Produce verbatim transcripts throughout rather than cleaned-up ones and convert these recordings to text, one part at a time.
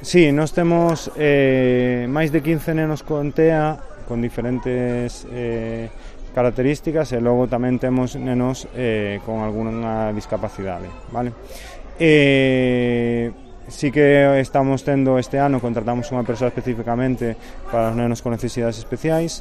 Sí, nós temos eh, máis de quince nenos con T E A con diferentes eh, características e logo tamén temos nenos eh, con algunha discapacidade, vale? E sí que estamos tendo este ano, contratamos unha persoa especificamente para os nenos con necesidades especiais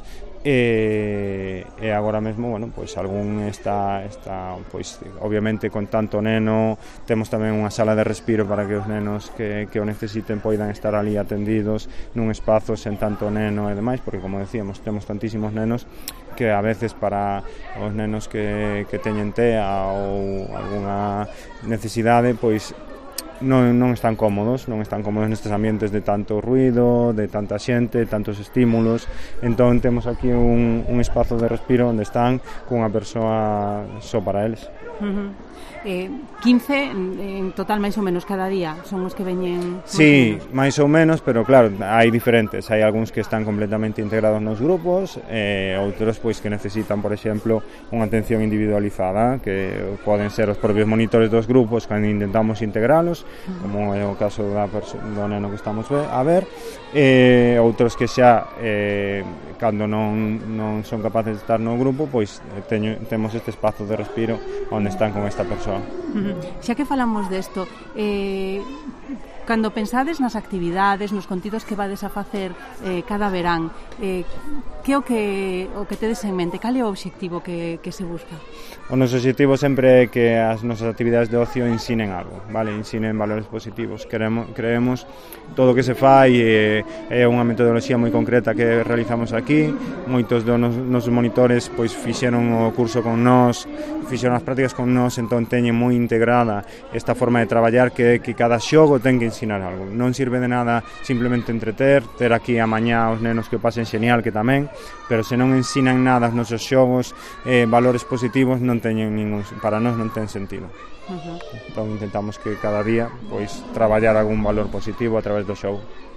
e, e agora mesmo, bueno, pois algún está, está pois obviamente con tanto neno, temos tamén unha sala de respiro para que os nenos que, que o necesiten poidan estar ali atendidos nun espazo sen tanto neno e demais, porque como decíamos, temos tantísimos nenos que a veces para os nenos que, que teñen T E A ou algunha necesidade, pois non, non están cómodos, non están cómodos nestes ambientes de tanto ruido, de tanta xente, tantos estímulos. Entón temos aquí un, un espazo de respiro onde están cunha persoa só para eles. Uh-huh. eh, quince en total máis ou menos cada día son os que veñen. Sí, máis ou menos, pero claro, hai diferentes, hai algúns que están completamente integrados nos grupos e eh, outros pois que necesitan, por exemplo, unha atención individualizada, que poden ser os propios monitores dos grupos cando intentamos integralos, como é o caso da do neno que estamos a ver, e outros que xa eh, cando non, non son capaces de estar no grupo, pois teño, temos este espazo de respiro onde están con esta persoa. Uh-huh. Xa que falamos desto, eh, cando pensades nas actividades, nos contidos que vades a facer eh, cada verán, eh, que o que o que tedes en mente? Cal é o obxectivo que, que se busca? O noso obxectivo sempre é que as nosas actividades de ocio ensinen algo, vale? Ensinen valores positivos. Queremos, creemos todo o que se fai é, é unha metodoloxía moi concreta que realizamos aquí. Moitos dos nos, nosos monitores pois fixeron o curso con nós, fixeron as prácticas con nós, entón teñen moi integrada esta forma de traballar que, que cada xogo ten que ensinar algo. Non sirve de nada simplemente entreter, ter aquí a mañá os nenos que o pasen xenial, que tamén, pero se non ensinan nada os nosos xogos, eh, valores positivos, non teñen ningún, para nós non ten sentido. Uh-huh. Entón intentamos que cada día pois traballar algún valor positivo a través do xogo.